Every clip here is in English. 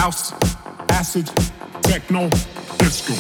House, acid, techno, disco.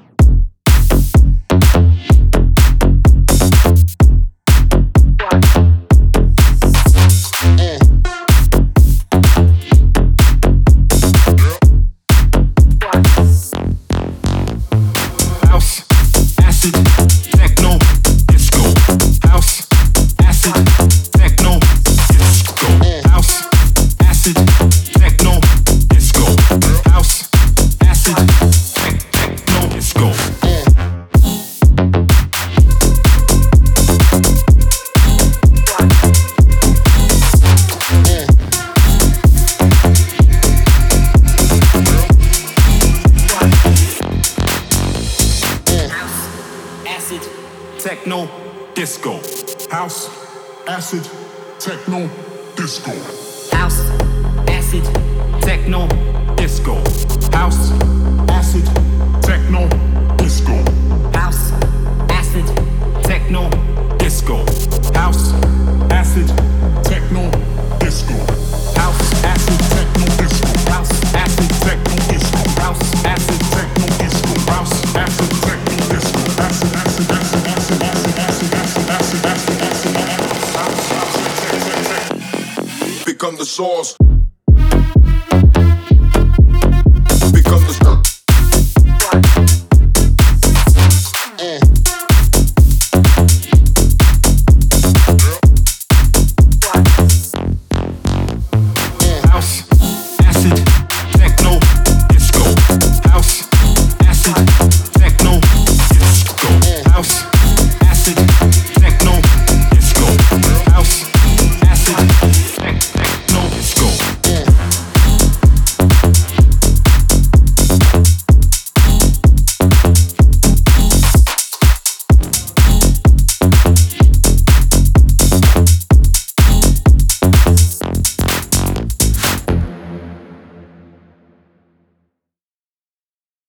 Techno, disco. House, acid, techno, disco. House, acid, techno, disco. House, acid, techno, disco. House, acid, techno, disco. House, acid, techno, disco. House, acid, techno, disco. House, acid, techno, disco. House, acid, techno, disco. House, acid, techno, disco. Acid, acid, acid, acid, acid, acid, acid, acid, acid, acid, acid, acid, acid, acid. Become the source.